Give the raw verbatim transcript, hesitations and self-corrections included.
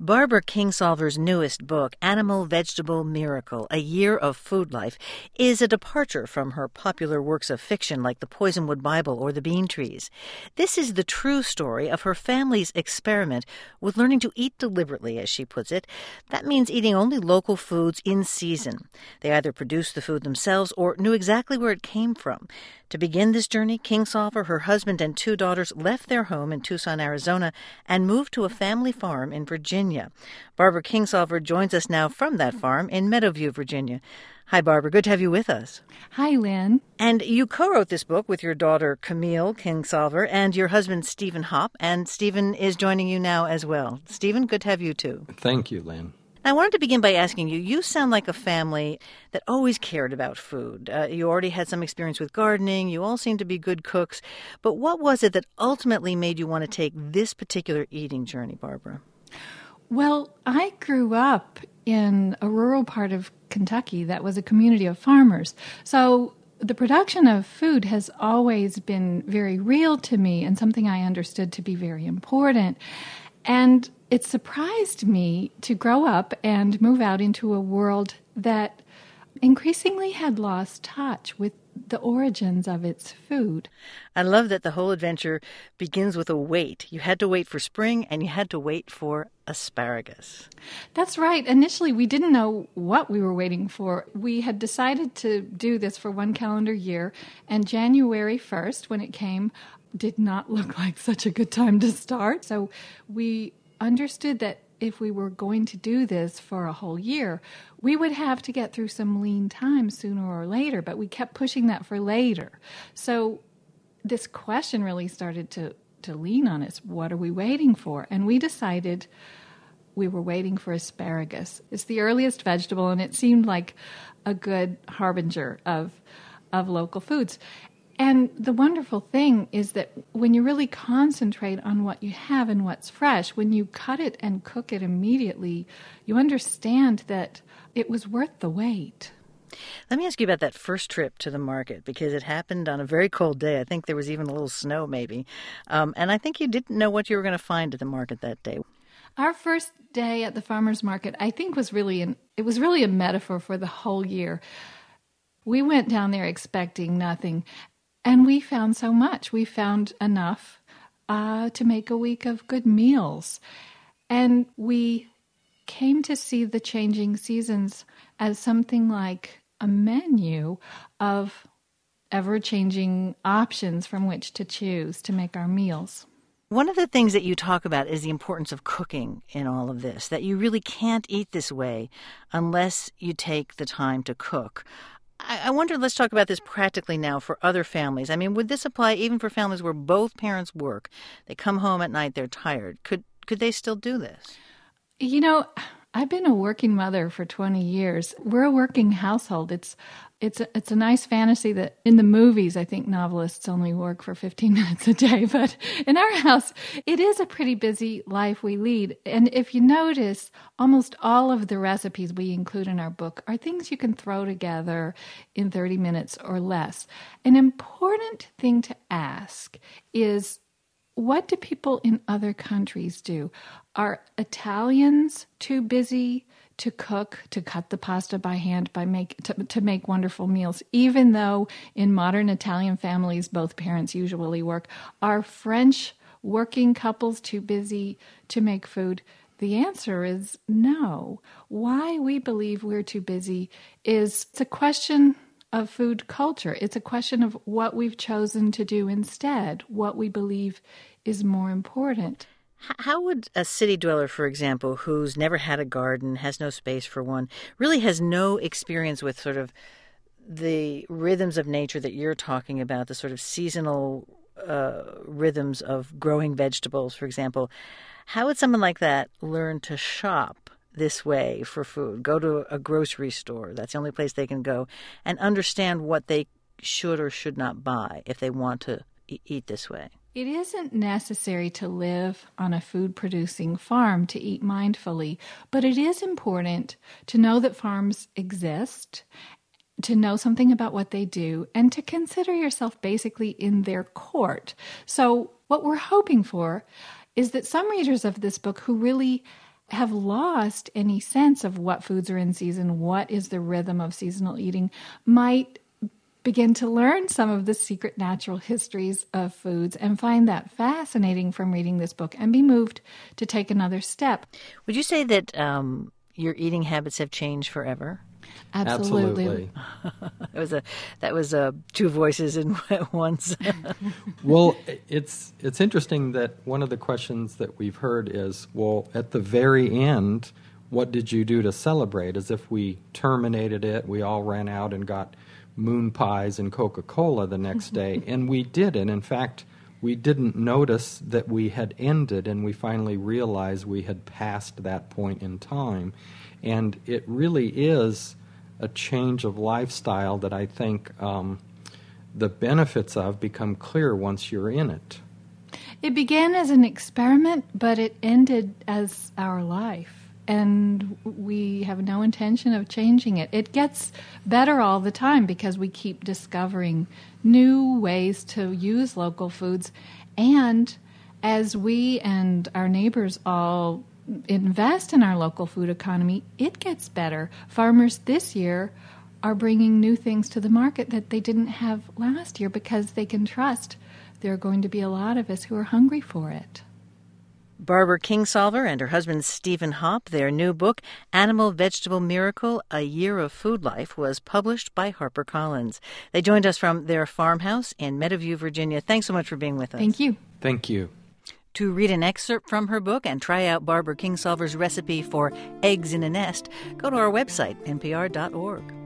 Barbara Kingsolver's newest book, Animal Vegetable Miracle, A Year of Food Life, is a departure from her popular works of fiction like The Poisonwood Bible or The Bean Trees. This is the true story of her family's experiment with learning to eat deliberately, as she puts it. That means eating only local foods in season. They either produced the food themselves or knew exactly where it came from. To begin this journey, Kingsolver, her husband, and two daughters left their home in Tucson, Arizona, and moved to a family farm in Virginia. Barbara Kingsolver joins us now from that farm in Meadowview, Virginia. Hi, Barbara. Good to have you with us. Hi, Lynn. And you co-wrote this book with your daughter, Camille Kingsolver, and your husband, Stephen Hopp. And Stephen is joining you now as well. Stephen, good to have you, too. Thank you, Lynn. I wanted to begin by asking you, you sound like a family that always cared about food. Uh, you already had some experience with gardening. You all seem to be good cooks. But what was it that ultimately made you want to take this particular eating journey, Barbara? Well, I grew up in a rural part of Kentucky that was a community of farmers. So the production of food has always been very real to me and something I understood to be very important. And it surprised me to grow up and move out into a world that increasingly had lost touch with the origins of its food. I love that the whole adventure begins with a wait. You had to wait for spring and you had to wait for asparagus. That's right. Initially, we didn't know what we were waiting for. We had decided to do this for one calendar year, and January first, when it came, did not look like such a good time to start. So we understood that if we were going to do this for a whole year, we would have to get through some lean times sooner or later, but we kept pushing that for later. So this question really started to, to lean on us. What are we waiting for? And we decided we were waiting for asparagus. It's the earliest vegetable, and it seemed like a good harbinger of, of local foods. And the wonderful thing is that when you really concentrate on what you have and what's fresh, when you cut it and cook it immediately, you understand that it was worth the wait. Let me ask you about that first trip to the market, because it happened on a very cold day. I think there was even a little snow maybe. Um, and I think you didn't know what you were going to find at the market that day. Our first day at the farmer's market, I think, was really an, it was really a metaphor for the whole year. We went down there expecting nothing. And we found so much. We found enough uh, to make a week of good meals. And we came to see the changing seasons as something like a menu of ever-changing options from which to choose to make our meals. One of the things that you talk about is the importance of cooking in all of this, that you really can't eat this way unless you take the time to cook. I wonder, let's talk about this practically now for other families. I mean, would this apply even for families where both parents work? They come home at night, they're tired. Could could they still do this? You know, I've been a working mother for twenty years. We're a working household. It's it's a, it's a nice fantasy that in the movies, I think novelists only work for fifteen minutes a day. But in our house, it is a pretty busy life we lead. And if you notice, almost all of the recipes we include in our book are things you can throw together in thirty minutes or less. An important thing to ask is, what do people in other countries do? Are Italians too busy to cook, to cut the pasta by hand, by make to, to make wonderful meals, even though in modern Italian families both parents usually work? Are French working couples too busy to make food? The answer is no. Why we believe we're too busy is it's a question of food culture. It's a question of what we've chosen to do instead, what we believe is more important. How would a city dweller, for example, who's never had a garden, has no space for one, really has no experience with sort of the rhythms of nature that you're talking about, the sort of seasonal uh, rhythms of growing vegetables, for example, how would someone like that learn to shop this way for food, go to a grocery store, that's the only place they can go, and understand what they should or should not buy if they want to e- eat this way? It isn't necessary to live on a food-producing farm to eat mindfully, but it is important to know that farms exist, to know something about what they do, and to consider yourself basically in their court. So what we're hoping for is that some readers of this book who really have lost any sense of what foods are in season, what is the rhythm of seasonal eating, might begin to learn some of the secret natural histories of foods and find that fascinating from reading this book and be moved to take another step. Would you say that um, your eating habits have changed forever? Absolutely. Absolutely. That was a that was a two voices in once. Well, it's it's interesting that one of the questions that we've heard is, well, at the very end, what did you do to celebrate? As if we terminated it, we all ran out and got moon pies and Coca-Cola the next day, and we didn't. In fact, we didn't notice that we had ended, and we finally realized we had passed that point in time. And it really is a change of lifestyle that I think um, the benefits of become clear once you're in it. It began as an experiment, but it ended as our life. And we have no intention of changing it. It gets better all the time because we keep discovering new ways to use local foods. And as we and our neighbors all invest in our local food economy, it gets better. Farmers this year are bringing new things to the market that they didn't have last year because they can trust there are going to be a lot of us who are hungry for it. Barbara Kingsolver and her husband Stephen Hopp, their new book, Animal Vegetable Miracle, A Year of Food Life, was published by HarperCollins. They joined us from their farmhouse in Meadowview, Virginia. Thanks so much for being with us. Thank you. Thank you. To read an excerpt from her book and try out Barbara Kingsolver's recipe for eggs in a nest, go to our website, n p r dot org.